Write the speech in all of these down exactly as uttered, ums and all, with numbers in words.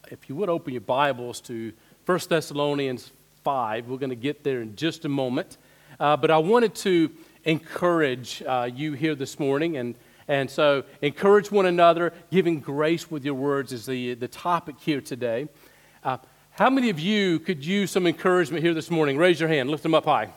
if you would open your Bibles to First Thessalonians five. We're going to get there in just a moment. Uh, but I wanted to encourage uh, you here this morning. And, and so encourage one another. Giving grace with your words is the, the topic here today. Uh, how many of you could use some encouragement here this morning? Raise your hand. Lift them up high.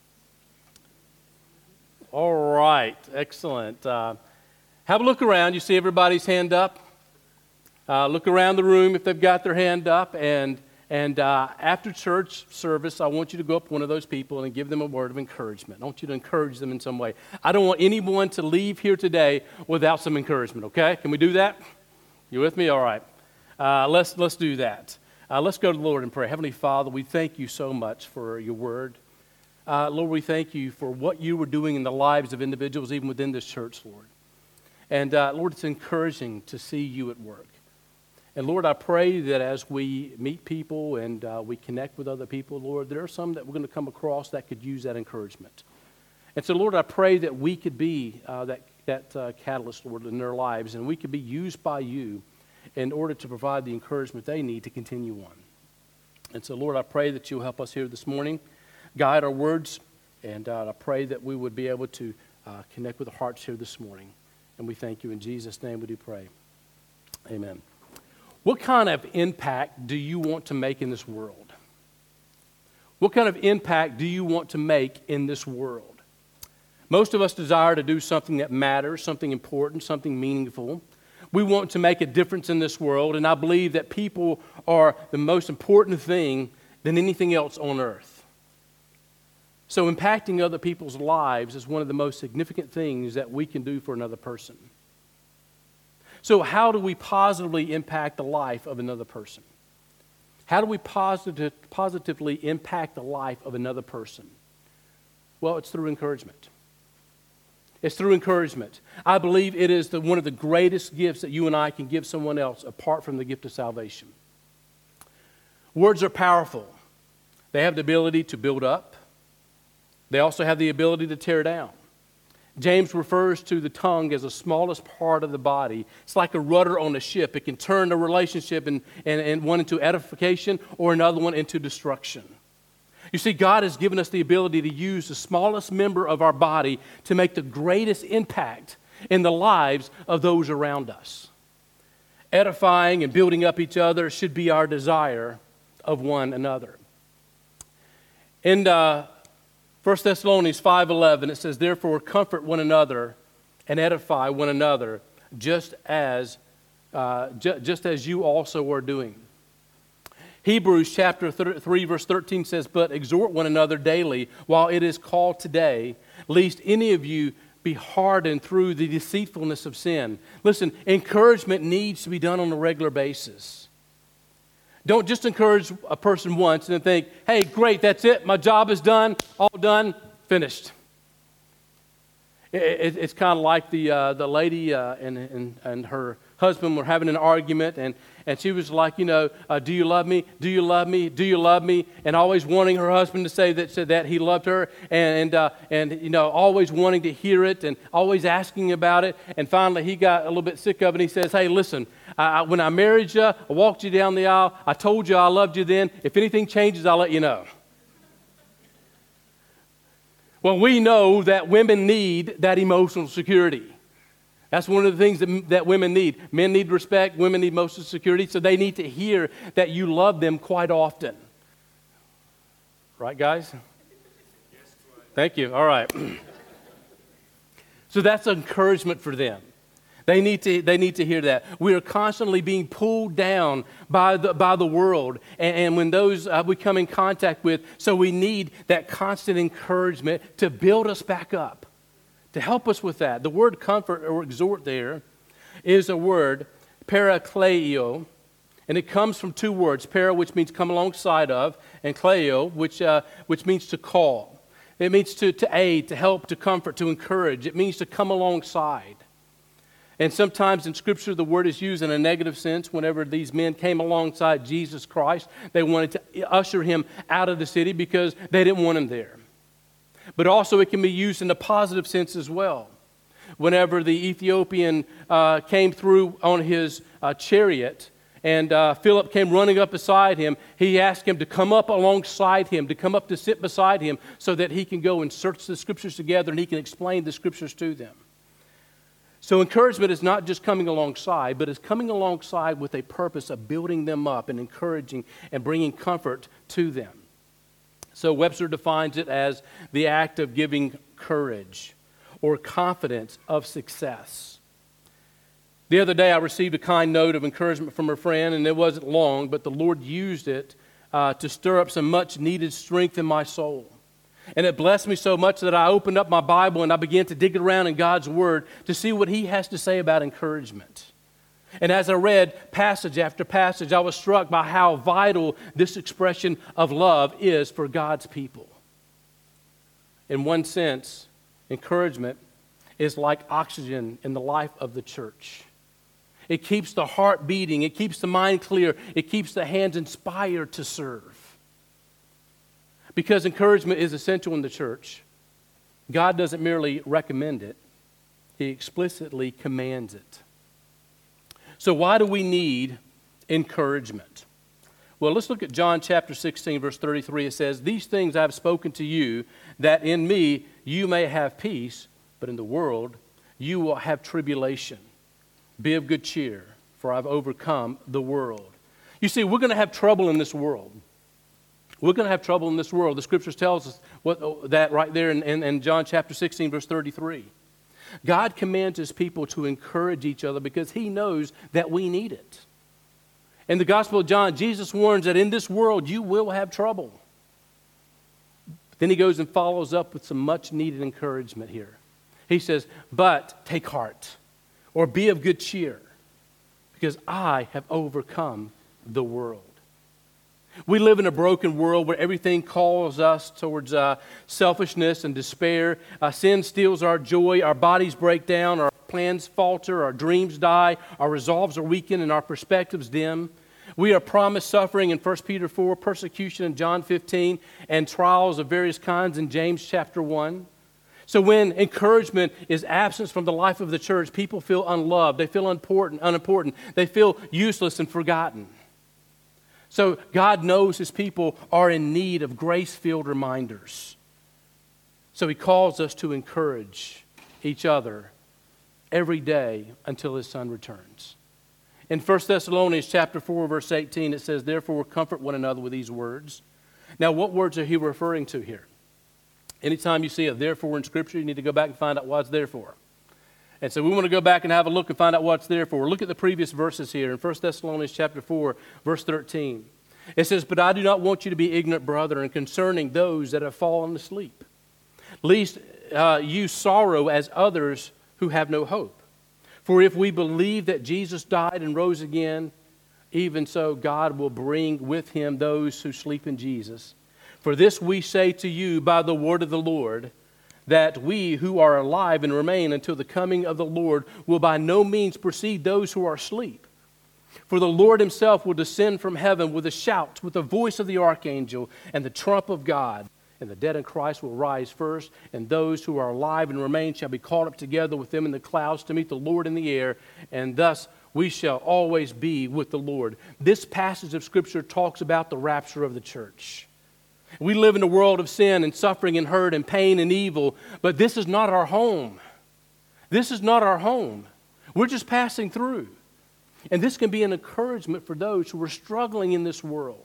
All right. Excellent. Uh, have a look around. You see everybody's hand up? Uh, look around the room if they've got their hand up, and and uh, after church service, I want you to go up to one of those people and give them a word of encouragement. I want you to encourage them in some way. I don't want anyone to leave here today without some encouragement, okay? Can we do that? You with me? All right. Uh, let's, let's do that. Uh, let's go to the Lord in prayer. Heavenly Father, we thank you so much for your word. Uh, Lord, we thank you for what you were doing in the lives of individuals, even within this church, Lord. And uh, Lord, it's encouraging to see you at work. And Lord, I pray that as we meet people and uh, we connect with other people, Lord, there are some that we're going to come across that could use that encouragement. And so, Lord, I pray that we could be uh, that, that uh, catalyst, Lord, in their lives, and we could be used by you in order to provide the encouragement they need to continue on. And so, Lord, I pray that you'll help us here this morning, guide our words, and uh, I pray that we would be able to uh, connect with the hearts here this morning. And we thank you. In Jesus' name we do pray. Amen. What kind of impact do you want to make in this world? What kind of impact do you want to make in this world? Most of us desire to do something that matters, something important, something meaningful. We want to make a difference in this world, and I believe that people are the most important thing than anything else on earth. So impacting other people's lives is one of the most significant things that we can do for another person. So how do we positively impact the life of another person? How do we positive, positively impact the life of another person? Well, it's through encouragement. It's through encouragement. I believe it is the, one of the greatest gifts that you and I can give someone else apart from the gift of salvation. Words are powerful. They have the ability to build up. They also have the ability to tear down. James refers to the tongue as the smallest part of the body. It's like a rudder on a ship. It can turn a relationship and, and, and one into edification or another one into destruction. You see, God has given us the ability to use the smallest member of our body to make the greatest impact in the lives of those around us. Edifying and building up each other should be our desire of one another. And uh, First Thessalonians five eleven, it says, therefore comfort one another and edify one another, just as uh, ju- just as you also are doing. Hebrews chapter three verse thirteen says, but exhort one another daily while it is called today, lest any of you be hardened through the deceitfulness of sin. Listen, encouragement needs to be done on a regular basis. Don't just encourage a person once and then think, hey, great, that's it. My job is done, all done, finished. It, it, it's kind of like the uh, the lady uh, and, and, and her husband were having an argument, and, and she was like, you know, uh, do you love me? Do you love me? Do you love me? And always wanting her husband to say that, said that he loved her, and, and, uh, and, you know, always wanting to hear it and always asking about it. And finally, he got a little bit sick of it, and he says, hey, listen, I, when I married you, I walked you down the aisle. I told you I loved you then. If anything changes, I'll let you know. Well, we know that women need that emotional security. That's one of the things that, that women need. Men need respect. Women need emotional security. So they need to hear that you love them quite often. Right, guys? Thank you. All right. So that's encouragement for them. They need to, they need to hear that. We are constantly being pulled down by the, by the world. And, and when those uh, we come in contact with, so we need that constant encouragement to build us back up, to help us with that. The word comfort or exhort there is a word, parakleio, and it comes from two words, para, which means come alongside of, and kleio, which, uh, which means to call. It means to, to aid, to help, to comfort, to encourage. It means to come alongside. And sometimes in Scripture, the word is used in a negative sense. Whenever these men came alongside Jesus Christ, they wanted to usher him out of the city because they didn't want him there. But also it can be used in a positive sense as well. Whenever the Ethiopian uh, came through on his uh, chariot and uh, Philip came running up beside him, he asked him to come up alongside him, to come up to sit beside him so that he can go and search the Scriptures together and he can explain the Scriptures to them. So encouragement is not just coming alongside, but it's coming alongside with a purpose of building them up and encouraging and bringing comfort to them. So Webster defines it as the act of giving courage or confidence of success. The other day I received a kind note of encouragement from a friend, and it wasn't long, but the Lord used it uh, to stir up some much needed strength in my soul. And it blessed me so much that I opened up my Bible and I began to dig around in God's Word to see what He has to say about encouragement. And as I read passage after passage, I was struck by how vital this expression of love is for God's people. In one sense, encouragement is like oxygen in the life of the church. It keeps the heart beating, it keeps the mind clear, it keeps the hands inspired to serve. Because encouragement is essential in the church, God doesn't merely recommend it, He explicitly commands it. So why do we need encouragement? Well, let's look at John chapter sixteen, verse thirty-three. It says, "These things I have spoken to you, that in me you may have peace, but in the world you will have tribulation. Be of good cheer, for I've overcome the world." You see, we're going to have trouble in this world. We're going to have trouble in this world. The Scriptures tells us what, that right there in, in, in John chapter sixteen, verse thirty-three. God commands His people to encourage each other because He knows that we need it. In the Gospel of John, Jesus warns that in this world you will have trouble. Then He goes and follows up with some much needed encouragement here. He says, "But take heart," or "be of good cheer, because I have overcome the world." We live in a broken world where everything calls us towards uh, selfishness and despair. Uh, sin steals our joy, our bodies break down, our plans falter, our dreams die, our resolves are weakened, and our perspectives dim. We are promised suffering in First Peter four, persecution in John fifteen, and trials of various kinds in James chapter one. So when encouragement is absent from the life of the church, people feel unloved, they feel unimportant, unimportant, they feel useless and forgotten. So God knows His people are in need of grace-filled reminders. So He calls us to encourage each other every day until His Son returns. In First Thessalonians chapter four, verse eighteen, it says, "Therefore comfort one another with these words." Now, what words are he referring to here? Anytime you see a "therefore" in Scripture, you need to go back and find out what it's there for. And so we want to go back and have a look and find out what it's there for. Look at the previous verses here in First Thessalonians chapter four, verse thirteen. It says, "But I do not want you to be ignorant, brethren, concerning those that have fallen asleep, lest uh, you sorrow as others who have no hope. For if we believe that Jesus died and rose again, even so God will bring with Him those who sleep in Jesus. For this we say to you by the word of the Lord, that we who are alive and remain until the coming of the Lord will by no means precede those who are asleep. For the Lord Himself will descend from heaven with a shout, with the voice of the archangel, and the trump of God. And the dead in Christ will rise first, and those who are alive and remain shall be caught up together with them in the clouds to meet the Lord in the air, and thus we shall always be with the Lord." This passage of Scripture talks about the rapture of the church. We live in a world of sin and suffering and hurt and pain and evil, but this is not our home. This is not our home. We're just passing through. And this can be an encouragement for those who are struggling in this world.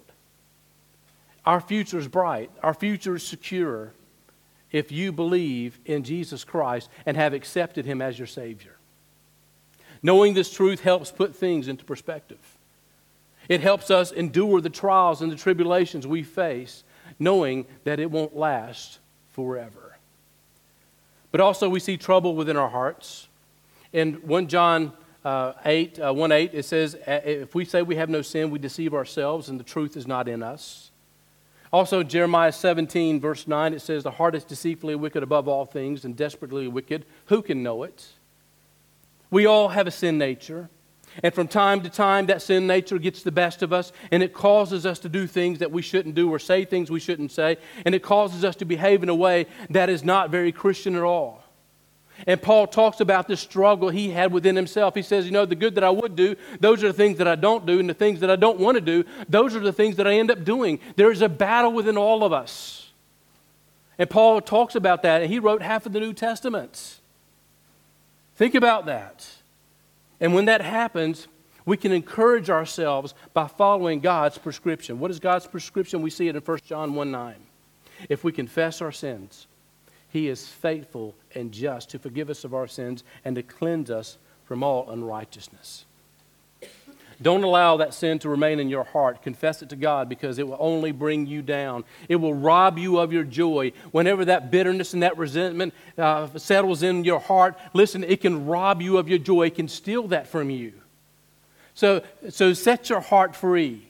Our future is bright. Our future is secure if you believe in Jesus Christ and have accepted Him as your Savior. Knowing this truth helps put things into perspective. It helps us endure the trials and the tribulations we face, knowing that it won't last forever. But also we see trouble within our hearts. In First John uh, eight, uh, one eight, it says, if we say we have no sin, we deceive ourselves and the truth is not in us. Also Jeremiah seventeen, verse nine, it says, "The heart is deceitfully wicked above all things and desperately wicked. Who can know it?" We all have a sin nature. And from time to time, that sin nature gets the best of us, and it causes us to do things that we shouldn't do or say things we shouldn't say, and it causes us to behave in a way that is not very Christian at all. And Paul talks about the struggle he had within himself. He says, you know, the good that I would do, those are the things that I don't do, and the things that I don't want to do, those are the things that I end up doing. There is a battle within all of us. And Paul talks about that, and he wrote half of the New Testament. Think about that. And when that happens, we can encourage ourselves by following God's prescription. What is God's prescription? We see it in First John one nine. If we confess our sins, He is faithful and just to forgive us of our sins and to cleanse us from all unrighteousness. Don't allow that sin to remain in your heart. Confess it to God, because it will only bring you down. It will rob you of your joy. Whenever that bitterness and that resentment uh, settles in your heart, listen, it can rob you of your joy. It can steal that from you. So, so set your heart free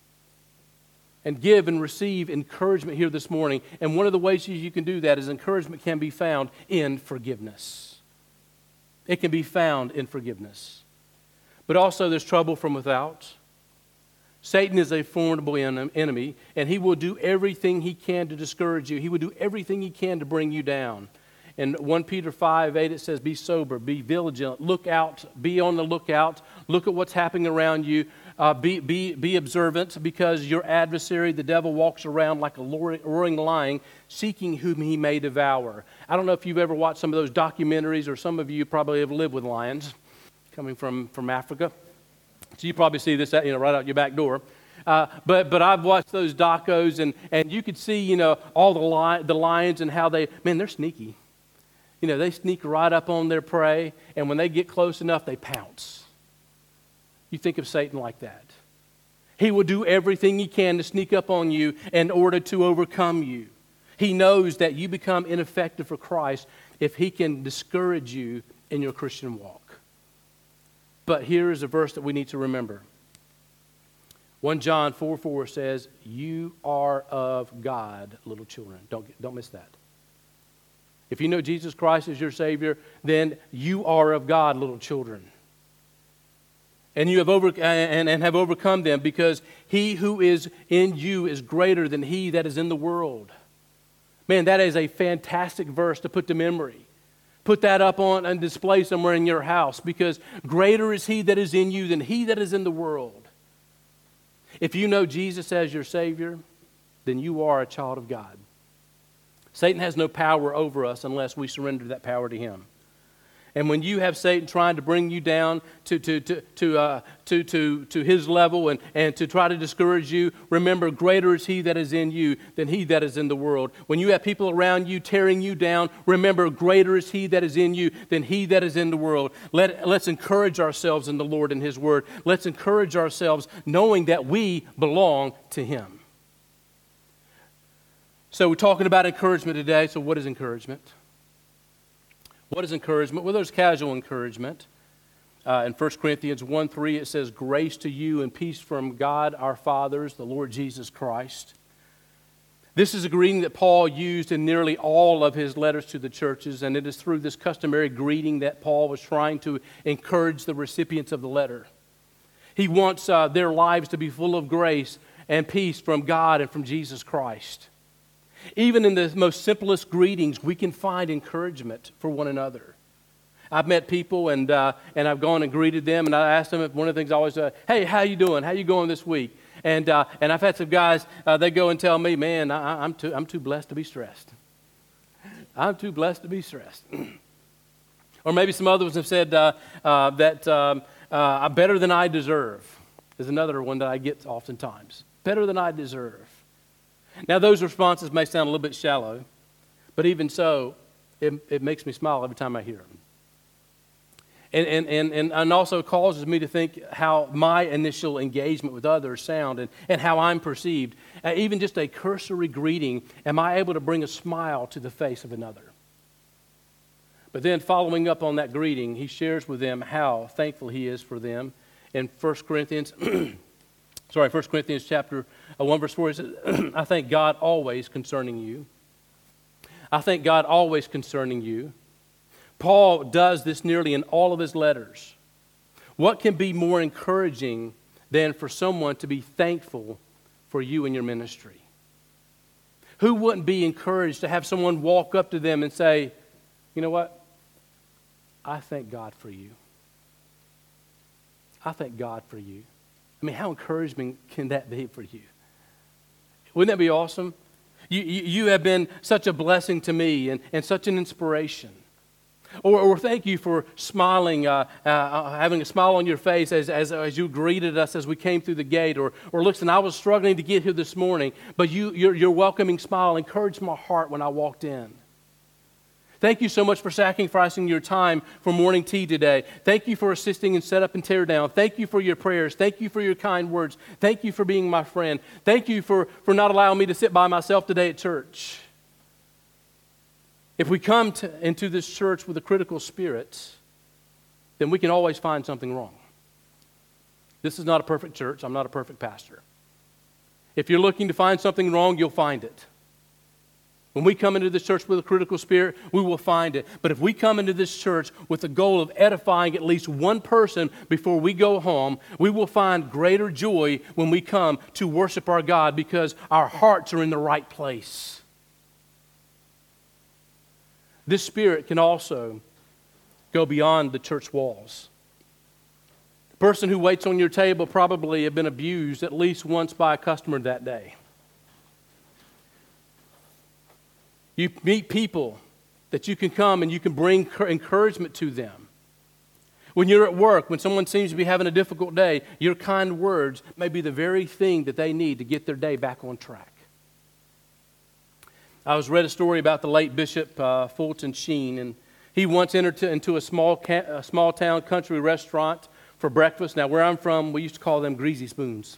and give and receive encouragement here this morning. And one of the ways you can do that is encouragement can be found in forgiveness. It can be found in forgiveness. But also there's trouble from without. Satan is a formidable enemy, and he will do everything he can to discourage you. He will do everything he can to bring you down. In First Peter five eight, it says, be sober, be vigilant, look out, be on the lookout, look at what's happening around you, uh, be, be, be observant, because your adversary, the devil, walks around like a roaring lion, seeking whom he may devour. I don't know if you've ever watched some of those documentaries, or some of you probably have lived with lions, coming from, from Africa. So you probably see this, you know, right out your back door. Uh, but but I've watched those docos, and, and you could see, you know, all the li- the lions and how they, man, they're sneaky. You know, they sneak right up on their prey, and when they get close enough, they pounce. You think of Satan like that. He will do everything he can to sneak up on you in order to overcome you. He knows that you become ineffective for Christ if he can discourage you in your Christian walk. But here is a verse that we need to remember. First John four four says, you are of God, little children. Don't, don't miss that. If you know Jesus Christ as your Savior, then you are of God, little children. And you have over and, and have overcome them, because he who is in you is greater than he that is in the world. Man, that is a fantastic verse to put to memory. Put that up on and display somewhere in your house, because greater is he that is in you than he that is in the world. If you know Jesus as your Savior, then you are a child of God. Satan has no power over us unless we surrender that power to him. And when you have Satan trying to bring you down to, to, to, to, uh, to, to, to his level and, and to try to discourage you, remember, greater is he that is in you than he that is in the world. When you have people around you tearing you down, remember, greater is he that is in you than he that is in the world. Let, let's encourage ourselves in the Lord and his word. Let's encourage ourselves knowing that we belong to him. So we're talking about encouragement today. So what is encouragement? What is encouragement? Well, there's casual encouragement. Uh, in First Corinthians one three, it says, grace to you and peace from God our fathers, the Lord Jesus Christ. This is a greeting that Paul used in nearly all of his letters to the churches, and it is through this customary greeting that Paul was trying to encourage the recipients of the letter. He wants uh, their lives to be full of grace and peace from God and from Jesus Christ. Even in the most simplest greetings, we can find encouragement for one another. I've met people, and uh, and I've gone and greeted them, and I asked them, one of the things I always say, hey, how you doing? How you going this week? And uh, and I've had some guys, uh, they go and tell me, man, I, I'm too I'm too blessed to be stressed. I'm too blessed to be stressed. Or maybe some others have said uh, uh, that um, uh, better than I deserve is another one that I get oftentimes. Better than I deserve. Now, those responses may sound a little bit shallow, but even so, it, it makes me smile every time I hear them. And, and, and, and, and also causes me to think how my initial engagement with others sound and, and how I'm perceived. Uh, even just a cursory greeting, am I able to bring a smile to the face of another? But then following up on that greeting, he shares with them how thankful he is for them. In First Corinthians Sorry, First Corinthians chapter one, verse four, it says, I thank God always concerning you. I thank God always concerning you. Paul does this nearly in all of his letters. What can be more encouraging than for someone to be thankful for you and your ministry? Who wouldn't be encouraged to have someone walk up to them and say, you know what? I thank God for you. I thank God for you. I mean, how encouraging can that be for you? Wouldn't that be awesome? You, you, you have been such a blessing to me and, and such an inspiration. Or, or thank you for smiling, uh, uh, having a smile on your face as, as, as you greeted us as we came through the gate. Or, or listen, I was struggling to get here this morning, but you, your, your welcoming smile encouraged my heart when I walked in. Thank you so much for sacrificing your time for morning tea today. Thank you for assisting in setup and tear down. Thank you for your prayers. Thank you for your kind words. Thank you for being my friend. Thank you for, for not allowing me to sit by myself today at church. If we come to, into this church with a critical spirit, then we can always find something wrong. This is not a perfect church. I'm not a perfect pastor. If you're looking to find something wrong, you'll find it. When we come into this church with a critical spirit, we will find it. But if we come into this church with the goal of edifying at least one person before we go home, we will find greater joy when we come to worship our God because our hearts are in the right place. This spirit can also go beyond the church walls. The person who waits on your table probably have been abused at least once by a customer that day. You meet people that you can come and you can bring encouragement to them. When you're at work, when someone seems to be having a difficult day, your kind words may be the very thing that they need to get their day back on track. I was read a story about the late Bishop uh, Fulton Sheen, and he once entered to, into a small ca- a small town country restaurant for breakfast. Now, where I'm from, we used to call them greasy spoons.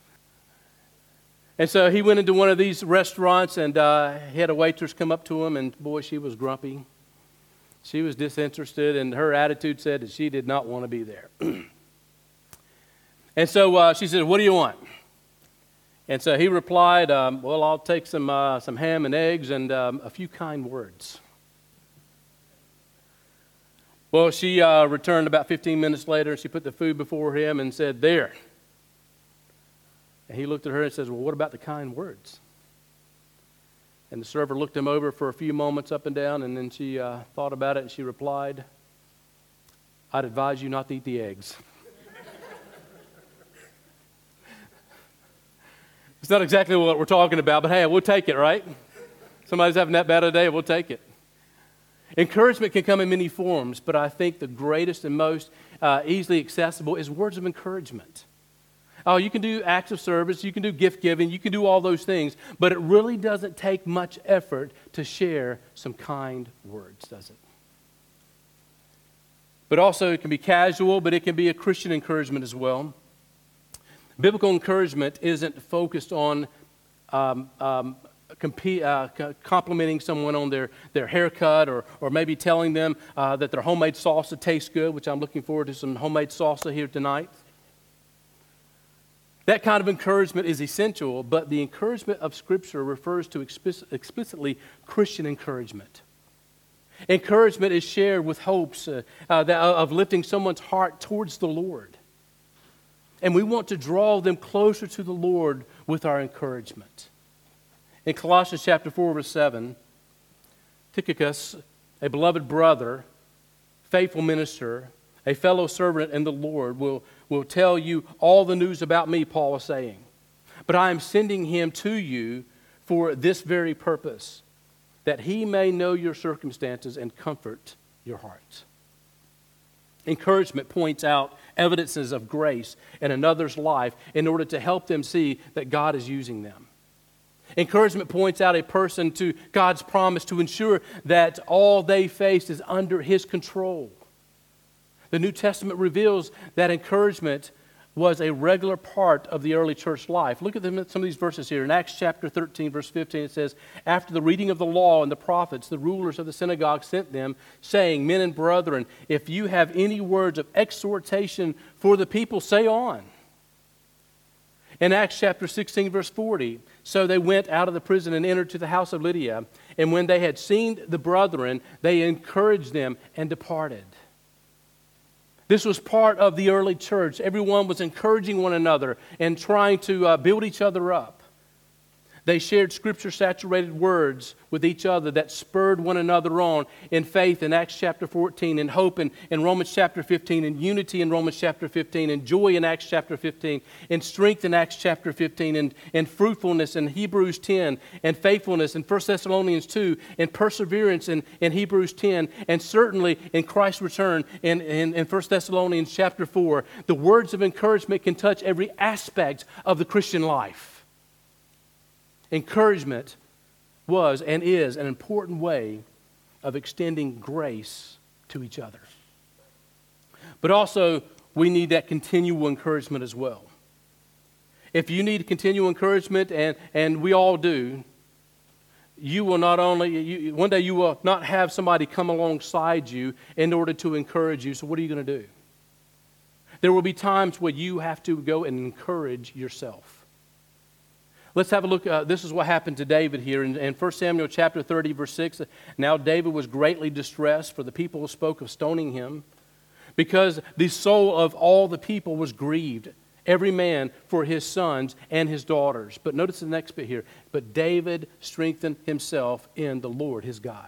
And so he went into one of these restaurants, and uh, he had a waitress come up to him, and boy, she was grumpy. She was disinterested, and her attitude said that she did not want to be there. And so uh, she said, "What do you want?" And so he replied, um, well, I'll take some uh, some ham and eggs and um, a few kind words. Well, she uh, returned about fifteen minutes later, and she put the food before him and said, "There." And he looked at her and says, "Well, what about the kind words?" And the server looked him over for a few moments up and down, and then she uh, thought about it, and she replied, "I'd advise you not to eat the eggs." It's not exactly what we're talking about, but hey, we'll take it, right? Somebody's having that bad a day, we'll take it. Encouragement can come in many forms, but I think the greatest and most uh, easily accessible is words of encouragement. Oh, you can do acts of service, you can do gift giving, you can do all those things, but it really doesn't take much effort to share some kind words, does it? But also it can be casual, but it can be a Christian encouragement as well. Biblical encouragement isn't focused on um, um, compete, uh, complimenting someone on their, their haircut or, or maybe telling them uh, that their homemade salsa tastes good, which I'm looking forward to some homemade salsa here tonight. That kind of encouragement is essential, but the encouragement of Scripture refers to explicit, explicitly Christian encouragement. Encouragement is shared with hopes uh, uh, that, of lifting someone's heart towards the Lord. And we want to draw them closer to the Lord with our encouragement. In Colossians chapter four, verse seven, Tychicus, a beloved brother, faithful minister, a fellow servant in the Lord, will, will tell you all the news about me, Paul is saying. But I am sending him to you for this very purpose, that he may know your circumstances and comfort your hearts. Encouragement points out evidences of grace in another's life in order to help them see that God is using them. Encouragement points out a person to God's promise to ensure that all they face is under His control. The New Testament reveals that encouragement was a regular part of the early church life. Look at them, some of these verses here. In Acts chapter thirteen, verse fifteen, it says, "After the reading of the law and the prophets, the rulers of the synagogue sent them, saying, 'Men and brethren, if you have any words of exhortation for the people, say on.'" In Acts chapter sixteen, verse forty, "So they went out of the prison and entered to the house of Lydia. And when they had seen the brethren, they encouraged them and departed." This was part of the early church. Everyone was encouraging one another and trying to uh, build each other up. They shared Scripture-saturated words with each other that spurred one another on in faith in Acts chapter fourteen, in hope in, in Romans chapter fifteen, in unity in Romans chapter fifteen, in joy in Acts chapter fifteen, in strength in Acts chapter fifteen, in, in fruitfulness in Hebrews ten, and faithfulness in First Thessalonians two, and perseverance in, in Hebrews ten, and certainly in Christ's return in, in, in First Thessalonians chapter four. The words of encouragement can touch every aspect of the Christian life. Encouragement was and is an important way of extending grace to each other. But also, we need that continual encouragement as well. If you need continual encouragement, and, and we all do, you will not only, you, one day you will not have somebody come alongside you in order to encourage you. So what are you going to do? There will be times where you have to go and encourage yourself. Let's have a look. Uh, this is what happened to David here in, in First Samuel chapter thirty, verse six. Now David was greatly distressed, for the people spoke of stoning him, because the soul of all the people was grieved, every man for his sons and his daughters. But notice the next bit here. But David strengthened himself in the Lord his God.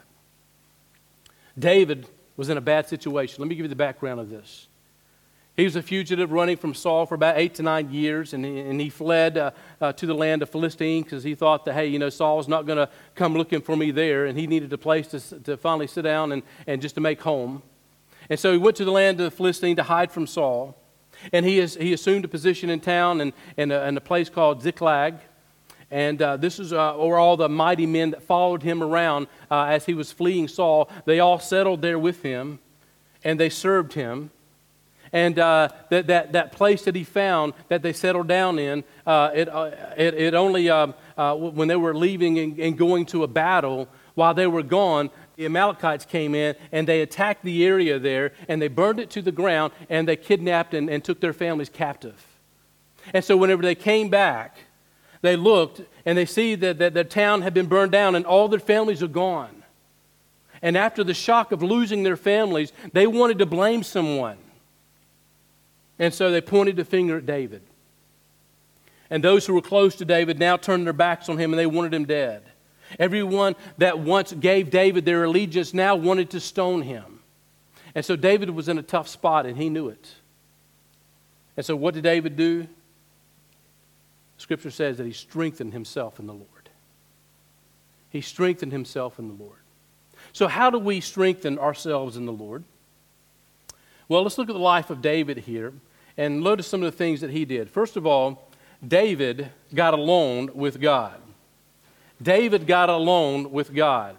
David was in a bad situation. Let me give you the background of this. He was a fugitive running from Saul for about eight to nine years, and he, and he fled uh, uh, to the land of Philistine because he thought that, hey, you know, Saul's not going to come looking for me there, and he needed a place to, to finally sit down and, and just to make home. And so he went to the land of Philistine to hide from Saul, and he, is, he assumed a position in town in, in, a, in a place called Ziklag. And uh, this is uh, where all the mighty men that followed him around uh, as he was fleeing Saul, they all settled there with him, and they served him. And uh, that, that, that place that he found that they settled down in, uh, it, uh, it, it only, uh, uh, when they were leaving and, and going to a battle, while they were gone, the Amalekites came in and they attacked the area there, and they burned it to the ground, and they kidnapped and, and took their families captive. And so whenever they came back, they looked and they see that, that their town had been burned down and all their families are gone. And after the shock of losing their families, they wanted to blame someone. And so they pointed the finger at David. And those who were close to David now turned their backs on him and they wanted him dead. Everyone that once gave David their allegiance now wanted to stone him. And so David was in a tough spot and he knew it. And so what did David do? Scripture says that he strengthened himself in the Lord. He strengthened himself in the Lord. So how do we strengthen ourselves in the Lord? Well, let's look at the life of David here and notice some of the things that he did. First of all, David got alone with God. David got alone with God.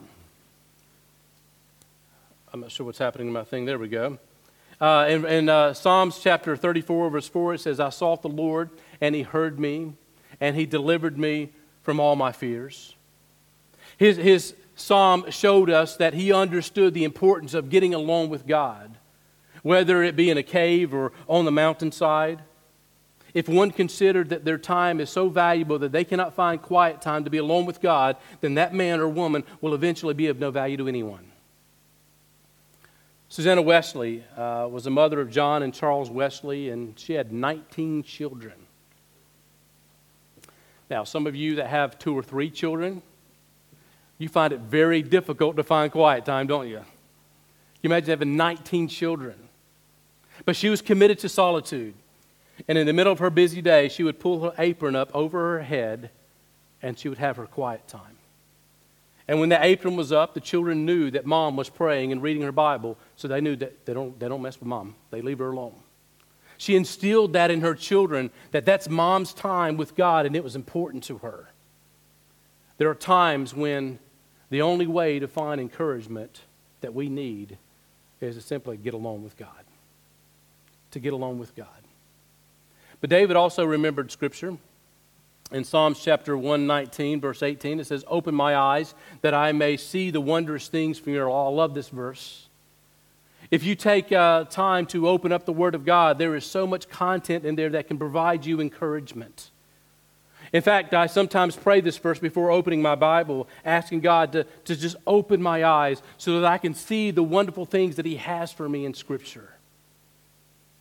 I'm not sure what's happening to my thing. There we go. Uh, in in uh, Psalms chapter thirty-four, verse four, it says, I sought the Lord, and he heard me, and he delivered me from all my fears. His, his psalm showed us that he understood the importance of getting alone with God, whether it be in a cave or on the mountainside. If one considered that their time is so valuable that they cannot find quiet time to be alone with God, then that man or woman will eventually be of no value to anyone. Susanna Wesley uh, was the mother of John and Charles Wesley, and she had nineteen children. Now, some of you that have two or three children, you find it very difficult to find quiet time, don't you? Can you imagine having nineteen children? But she was committed to solitude. And in the middle of her busy day, she would pull her apron up over her head and she would have her quiet time. And when the apron was up, the children knew that mom was praying and reading her Bible, so they knew that they don't, they don't mess with mom. They leave her alone. She instilled that in her children, that that's mom's time with God, and it was important to her. There are times when the only way to find encouragement that we need is to simply get alone with God. To get alone with God. But David also remembered Scripture. In Psalms chapter one nineteen, verse eighteen, it says, open my eyes that I may see the wondrous things from your law. I love this verse. If you take uh, time to open up the Word of God, there is so much content in there that can provide you encouragement. In fact, I sometimes pray this verse before opening my Bible, asking God to, to just open my eyes so that I can see the wonderful things that He has for me in Scripture.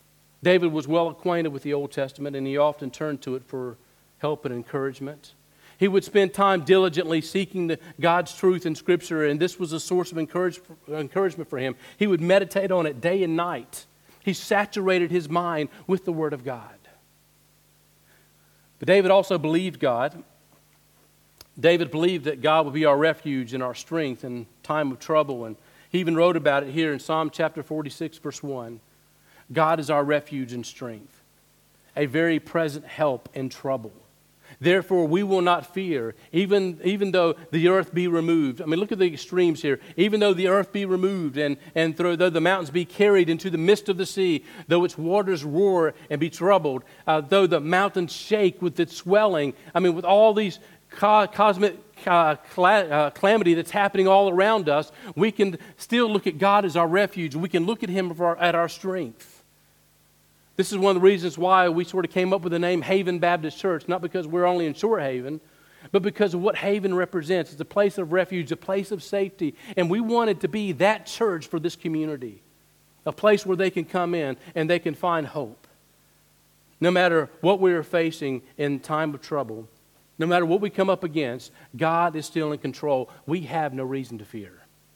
David was well acquainted with the Old Testament, and he often turned to it for help and encouragement. He would spend time diligently seeking the, God's truth in Scripture, and this was a source of encourage, encouragement for him. He would meditate on it day and night. He saturated his mind with the Word of God. But David also believed God. David believed that God would be our refuge and our strength in time of trouble. And he even wrote about it here in Psalm chapter forty-six, verse one. God is our refuge and strength, a very present help in trouble. Therefore, we will not fear, even, even though the earth be removed. I mean, look at the extremes here. Even though the earth be removed, and, and though the mountains be carried into the midst of the sea, though its waters roar and be troubled, uh, though the mountains shake with its swelling. I mean, with all these co- cosmic uh, cla- uh, calamity that's happening all around us, we can still look at God as our refuge. We can look at Him for our, at our strength. This is one of the reasons why we sort of came up with the name Haven Baptist Church, not because we're only in Shore Haven, but because of what Haven represents. It's a place of refuge, a place of safety, and we wanted to be that church for this community, a place where they can come in and they can find hope. No matter what we are facing in time of trouble, no matter what we come up against, God is still in control. We have no reason to fear.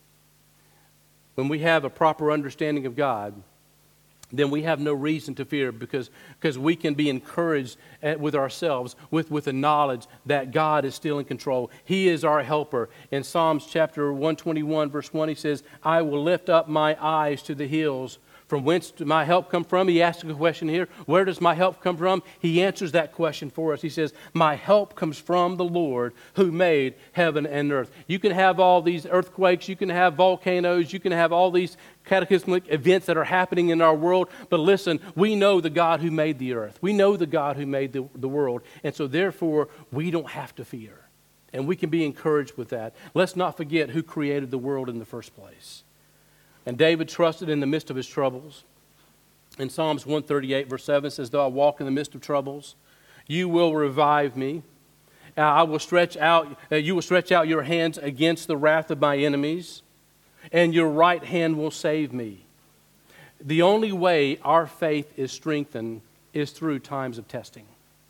When we have a proper understanding of God, then we have no reason to fear, because, because we can be encouraged at, with ourselves, with, with the knowledge that God is still in control. He is our helper. In Psalms chapter one twenty-one, verse one, he says, I will lift up my eyes to the hills. From whence does my help come from? He asks a question here. Where does my help come from? He answers that question for us. He says, my help comes from the Lord who made heaven and earth. You can have all these earthquakes. You can have volcanoes. You can have all these cataclysmic events that are happening in our world. But listen, we know the God who made the earth. We know the God who made the, the world. And so therefore, we don't have to fear. And we can be encouraged with that. Let's not forget who created the world in the first place. And David trusted in the midst of his troubles. In Psalms one thirty-eight, verse seven, it says, though I walk in the midst of troubles, you will revive me. Uh, I will stretch out, uh, you will stretch out your hands against the wrath of my enemies, and your right hand will save me. The only way our faith is strengthened is through times of testing.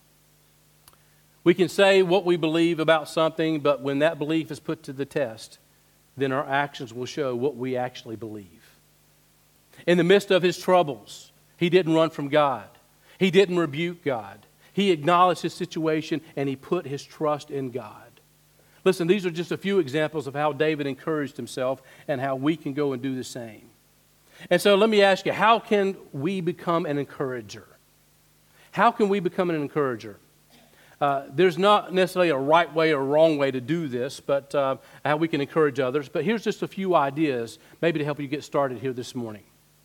We can say what we believe about something, but when that belief is put to the test, then our actions will show what we actually believe. In the midst of his troubles, he didn't run from God. He didn't rebuke God. He acknowledged his situation and he put his trust in God. Listen, these are just a few examples of how David encouraged himself and how we can go and do the same. And so let me ask you, how can we become an encourager? How can we become an encourager? Uh, there's not necessarily a right way or wrong way to do this, but uh, how we can encourage others. But here's just a few ideas, maybe to help you get started here this morning.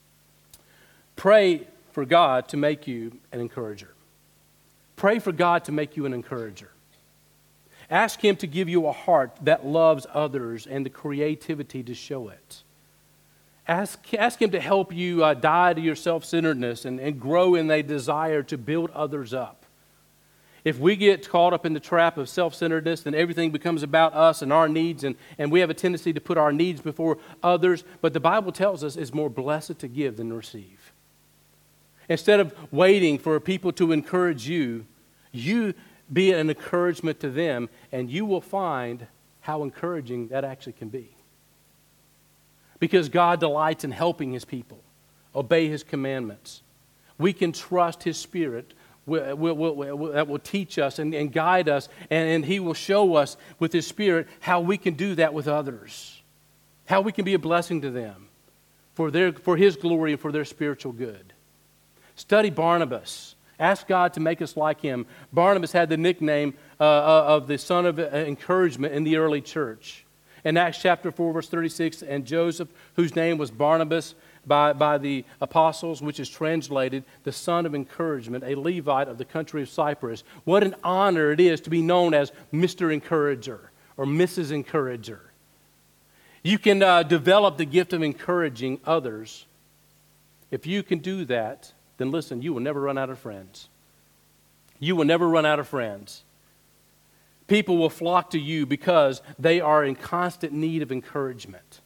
Pray for God to make you an encourager. Pray for God to make you an encourager. Ask Him to give you a heart that loves others and the creativity to show it. Ask, ask Him to help you uh, die to your self-centeredness and, and grow in a desire to build others up. If we get caught up in the trap of self-centeredness, then everything becomes about us and our needs, and, and we have a tendency to put our needs before others. But the Bible tells us it's more blessed to give than to receive. Instead of waiting for people to encourage you, you be an encouragement to them, and you will find how encouraging that actually can be. Because God delights in helping His people obey His commandments. We can trust His Spirit Will, will, will, that will teach us and, and guide us, and, and He will show us with His Spirit how we can do that with others, how we can be a blessing to them for their for His glory and for their spiritual good. Study Barnabas. Ask God to make us like him. Barnabas had the nickname uh, of the son of encouragement in the early church. In Acts chapter four, verse thirty-six, and Joseph, whose name was Barnabas, By, by the apostles, which is translated, the son of encouragement, a Levite of the country of Cyprus. What an honor it is to be known as Mister Encourager or Missus Encourager. You can uh, develop the gift of encouraging others. If you can do that, then listen, you will never run out of friends. You will never run out of friends. People will flock to you because they are in constant need of encouragement.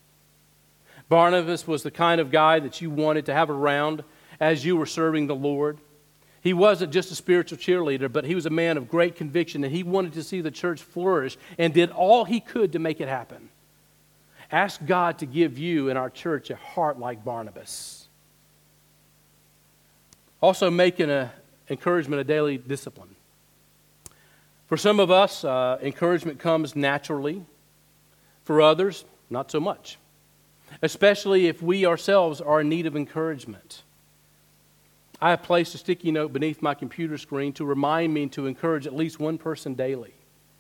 Barnabas was the kind of guy that you wanted to have around as you were serving the Lord. He wasn't just a spiritual cheerleader, but he was a man of great conviction, and he wanted to see the church flourish and did all he could to make it happen. Ask God to give you and our church a heart like Barnabas. Also, making an encouragement a daily discipline. For some of us, uh, encouragement comes naturally. For others, not so much. Especially if we ourselves are in need of encouragement. I have placed a sticky note beneath my computer screen to remind me to encourage at least one person daily.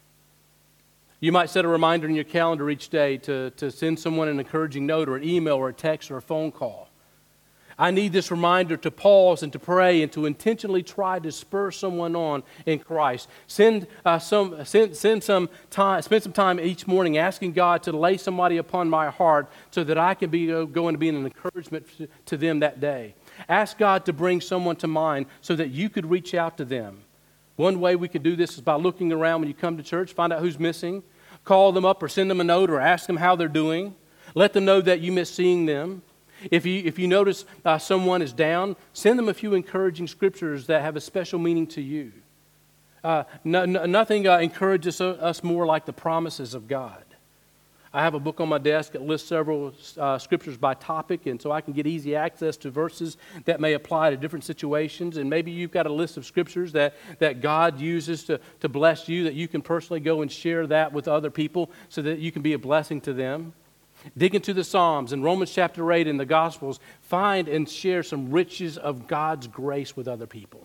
You might set a reminder in your calendar each day to, to send someone an encouraging note or an email or a text or a phone call. I need this reminder to pause and to pray and to intentionally try to spur someone on in Christ. Send uh, some, send, send some time, spend some time each morning asking God to lay somebody upon my heart so that I can be uh, going to be an encouragement to, to them that day. Ask God to bring someone to mind so that you could reach out to them. One way we can do this is by looking around when you come to church, find out who's missing, call them up or send them a note or ask them how they're doing. Let them know that you miss seeing them. If you, if you notice uh, someone is down, send them a few encouraging scriptures that have a special meaning to you. Uh, no, no, nothing uh, encourages us more like the promises of God. I have a book on my desk that lists several uh, scriptures by topic, and so I can get easy access to verses that may apply to different situations. And maybe you've got a list of scriptures that, that God uses to, to bless you, that you can personally go and share that with other people so that you can be a blessing to them. Dig into the Psalms and Romans chapter eight in the Gospels. Find and share some riches of God's grace with other people.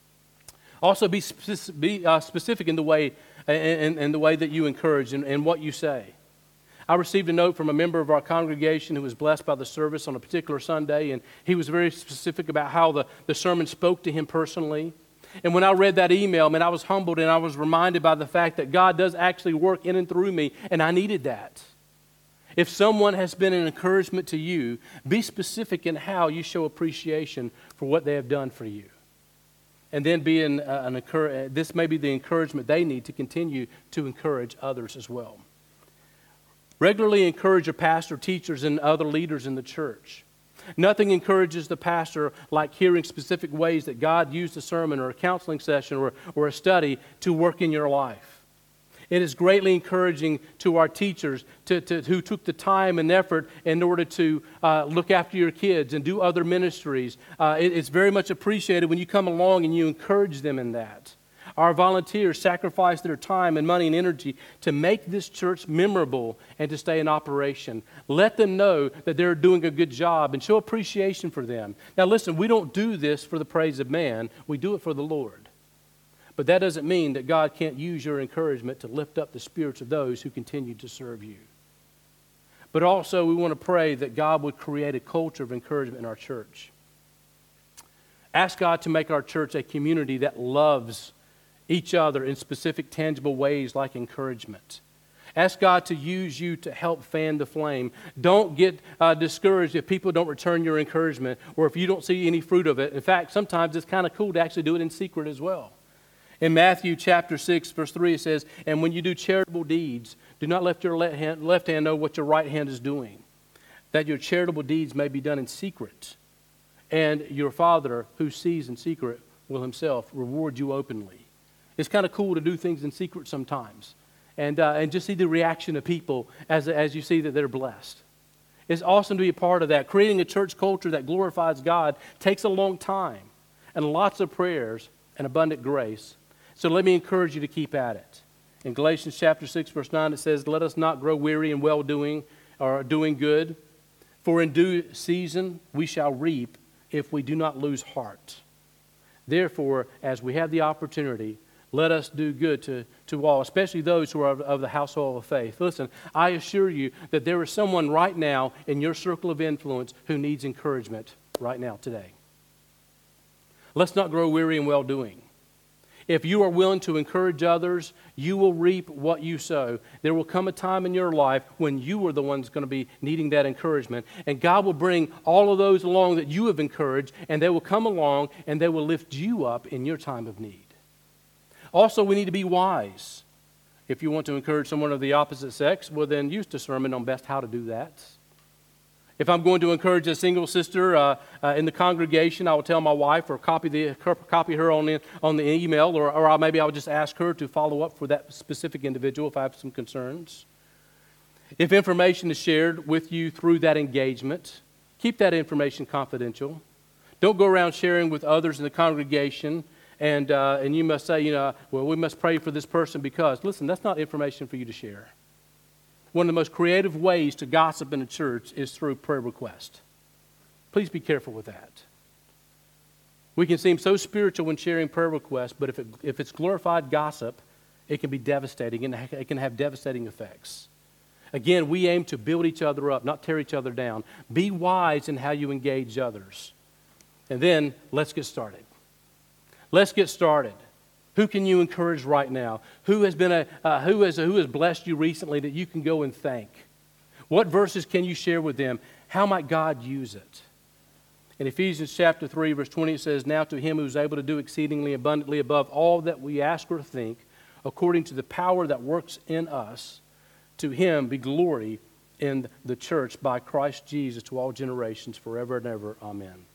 Also be, speci- be uh, specific in the way in, in the way that you encourage and, and what you say. I received a note from a member of our congregation who was blessed by the service on a particular Sunday, and he was very specific about how the, the sermon spoke to him personally. And when I read that email, man, I was humbled and I was reminded by the fact that God does actually work in and through me, and I needed that. If someone has been an encouragement to you, be specific in how you show appreciation for what they have done for you. And then be an, uh, an encour- this may be the encouragement they need to continue to encourage others as well. Regularly encourage your pastor, teachers, and other leaders in the church. Nothing encourages the pastor like hearing specific ways that God used a sermon or a counseling session or, or a study to work in your life. It is greatly encouraging to our teachers to, to, who took the time and effort in order to uh, look after your kids and do other ministries. Uh, it, it's very much appreciated when you come along and you encourage them in that. Our volunteers sacrifice their time and money and energy to make this church memorable and to stay in operation. Let them know that they're doing a good job and show appreciation for them. Now listen, we don't do this for the praise of man. We do it for the Lord. But that doesn't mean that God can't use your encouragement to lift up the spirits of those who continue to serve you. But also we want to pray that God would create a culture of encouragement in our church. Ask God to make our church a community that loves each other in specific, tangible ways like encouragement. Ask God to use you to help fan the flame. Don't get uh, discouraged if people don't return your encouragement or if you don't see any fruit of it. In fact, sometimes it's kind of cool to actually do it in secret as well. In Matthew chapter six, verse three, it says, "And when you do charitable deeds, do not let your left hand, left hand know what your right hand is doing, that your charitable deeds may be done in secret. And your Father who sees in secret will himself reward you openly." It's kind of cool to do things in secret sometimes and, uh, and just see the reaction of people as, as you see that they're blessed. It's awesome to be a part of that. Creating a church culture that glorifies God takes a long time and lots of prayers and abundant grace. So let me encourage you to keep at it. In Galatians chapter six, verse nine, it says, "Let us not grow weary in well-doing or doing good, for in due season we shall reap if we do not lose heart. Therefore, as we have the opportunity, let us do good to, to all, especially those who are of, of the household of faith." Listen, I assure you that there is someone right now in your circle of influence who needs encouragement right now, today. Let's not grow weary in well-doing. If you are willing to encourage others, you will reap what you sow. There will come a time in your life when you are the ones going to be needing that encouragement. And God will bring all of those along that you have encouraged, and they will come along and they will lift you up in your time of need. Also, we need to be wise. If you want to encourage someone of the opposite sex, well then use discernment on best how to do that. If I'm going to encourage a single sister uh, uh, in the congregation, I will tell my wife or copy the copy her on the on the email, or, or I'll, maybe I'll just ask her to follow up for that specific individual if I have some concerns. If information is shared with you through that engagement, keep that information confidential. Don't go around sharing with others in the congregation, and uh, and you must say, you know, well, we must pray for this person because, listen, that's not information for you to share. One of the most creative ways to gossip in a church is through prayer request. Please be careful with that. We can seem so spiritual when sharing prayer requests, but if it, if it's glorified gossip, it can be devastating, and it can have devastating effects. Again, we aim to build each other up, not tear each other down. Be wise in how you engage others. And then, let's get started. Let's get started. Who can you encourage right now? Who has been a uh, who has who has blessed you recently that you can go and thank? What verses can you share with them? How might God use it? In Ephesians chapter three, verse twenty, it says, "Now to him who is able to do exceedingly abundantly above all that we ask or think, according to the power that works in us, to him be glory in the church by Christ Jesus to all generations, forever and ever. Amen."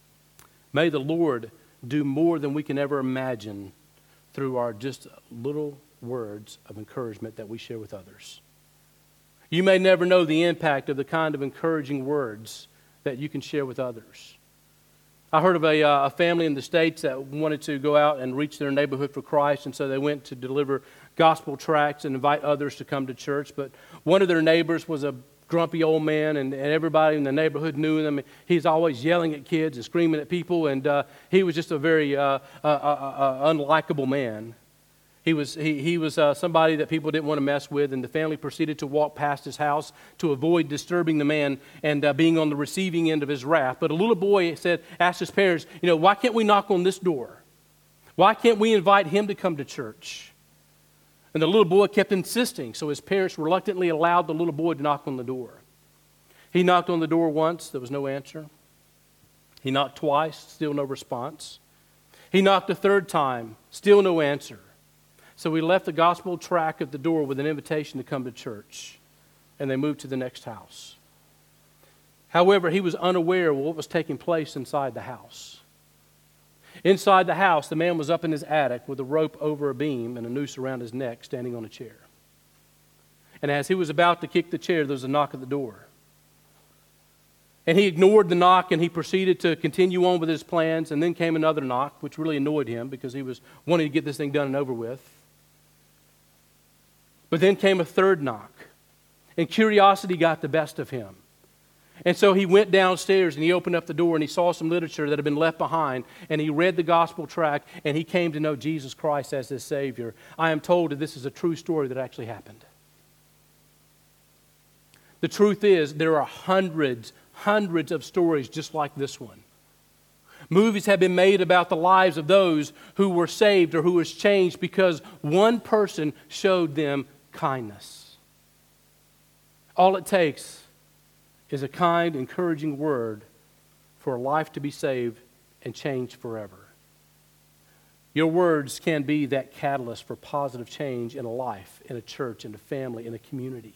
May the Lord do more than we can ever imagine through our just little words of encouragement that we share with others. You may never know the impact of the kind of encouraging words that you can share with others. I heard of a, uh, a family in the States that wanted to go out and reach their neighborhood for Christ, and so they went to deliver gospel tracts and invite others to come to church. But one of their neighbors was a grumpy old man, and, and everybody in the neighborhood knew him. He's always yelling at kids and screaming at people, and uh, he was just a very uh, uh, uh, uh, unlikable man. He was he, he was uh, somebody that people didn't want to mess with, and the family proceeded to walk past his house to avoid disturbing the man and uh, being on the receiving end of his wrath. But a little boy said, asked his parents, you know, why can't we knock on this door? Why can't we invite him to come to church? And the little boy kept insisting, so his parents reluctantly allowed the little boy to knock on the door. He knocked on the door once, there was no answer. He knocked twice, still no response. He knocked a third time, still no answer. So he left the gospel tract at the door with an invitation to come to church, and they moved to the next house. However, he was unaware of what was taking place inside the house. Inside the house, the man was up in his attic with a rope over a beam and a noose around his neck, standing on a chair. And as he was about to kick the chair, there was a knock at the door. And he ignored the knock, and he proceeded to continue on with his plans. And then came another knock, which really annoyed him because he was wanting to get this thing done and over with. But then came a third knock, and curiosity got the best of him. And so he went downstairs and he opened up the door and he saw some literature that had been left behind, and he read the gospel tract, and he came to know Jesus Christ as his Savior. I am told that this is a true story that actually happened. The truth is, there are hundreds, hundreds of stories just like this one. Movies have been made about the lives of those who were saved or who was changed because one person showed them kindness. All it takes is a kind, encouraging word for a life to be saved and changed forever. Your words can be that catalyst for positive change in a life, in a church, in a family, in a community.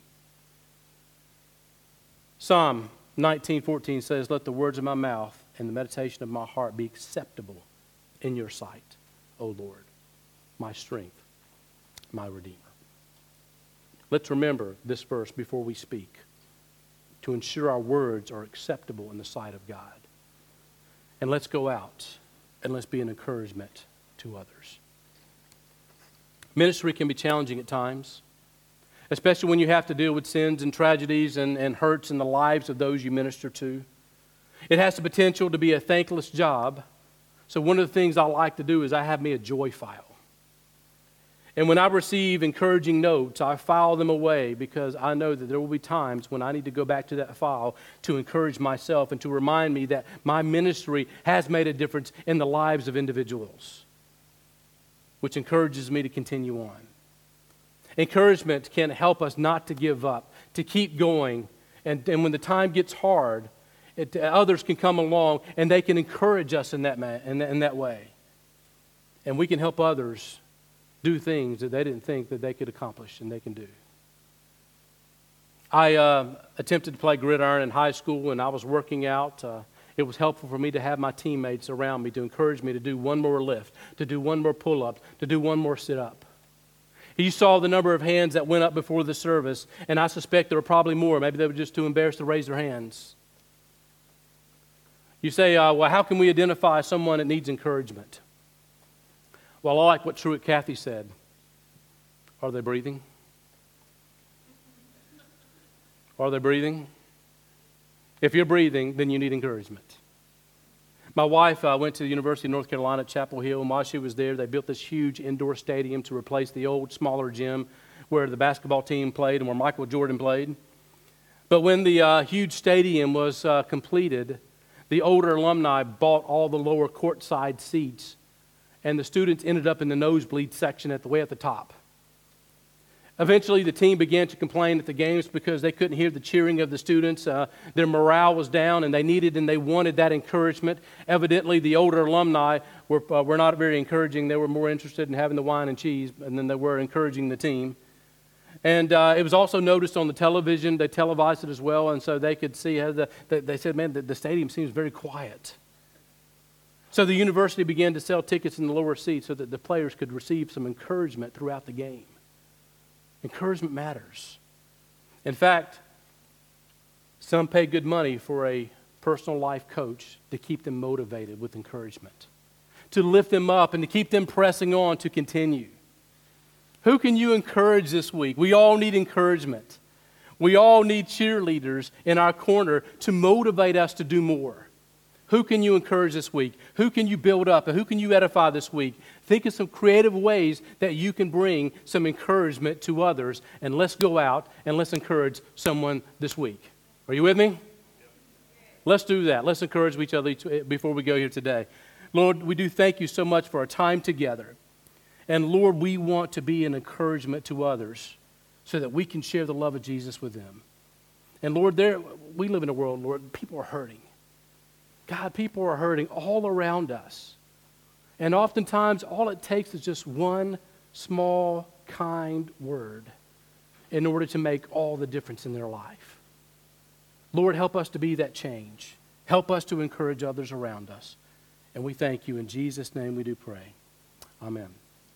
Psalm nineteen fourteen says, "Let the words of my mouth and the meditation of my heart be acceptable in your sight, O Lord, my strength, my Redeemer." Let's remember this verse before we speak, to ensure our words are acceptable in the sight of God. And let's go out and let's be an encouragement to others. Ministry can be challenging at times, especially when you have to deal with sins and tragedies and, and hurts in the lives of those you minister to. It has the potential to be a thankless job. So one of the things I like to do is I have me a joy file. And when I receive encouraging notes, I file them away because I know that there will be times when I need to go back to that file to encourage myself and to remind me that my ministry has made a difference in the lives of individuals, which encourages me to continue on. Encouragement can help us not to give up, to keep going. And, and when the time gets hard, it, others can come along and they can encourage us in that, man, in, that, in that way. And we can help others do things that they didn't think that they could accomplish and they can do. I uh, attempted to play gridiron in high school, and I was working out. Uh, it was helpful for me to have my teammates around me to encourage me to do one more lift, to do one more pull-up, to do one more sit-up. You saw the number of hands that went up before the service, and I suspect there were probably more. Maybe they were just too embarrassed to raise their hands. You say, uh, well, how can we identify someone that needs encouragement? Well, I like what Truett Cathy said. Are they breathing? Are they breathing? If you're breathing, then you need encouragement. My wife uh, went to the University of North Carolina at Chapel Hill, and while she was there, they built this huge indoor stadium to replace the old, smaller gym where the basketball team played and where Michael Jordan played. But when the uh, huge stadium was uh, completed, the older alumni bought all the lower courtside seats, and the students ended up in the nosebleed section at the way at the top. Eventually, the team began to complain at the games because they couldn't hear the cheering of the students. Uh, their morale was down, and they needed and they wanted that encouragement. Evidently, the older alumni were, uh, were not very encouraging. They were more interested in having the wine and cheese than they were encouraging the team. And uh, it was also noticed on the television. They televised it as well, and so they could see how the, they, they said, man, the, the stadium seems very quiet. So the university began to sell tickets in the lower seats so that the players could receive some encouragement throughout the game. Encouragement matters. In fact, some pay good money for a personal life coach to keep them motivated with encouragement, to lift them up and to keep them pressing on to continue. Who can you encourage this week? We all need encouragement. We all need cheerleaders in our corner to motivate us to do more. Who can you encourage this week? Who can you build up? And who can you edify this week? Think of some creative ways that you can bring some encouragement to others. And let's go out and let's encourage someone this week. Are you with me? Let's do that. Let's encourage each other before we go here today. Lord, we do thank you so much for our time together. And Lord, we want to be an encouragement to others so that we can share the love of Jesus with them. And Lord, there we live in a world, Lord, people are hurting. God, people are hurting all around us. And oftentimes, all it takes is just one small, kind word in order to make all the difference in their life. Lord, help us to be that change. Help us to encourage others around us. And we thank you. In Jesus' name we do pray. Amen.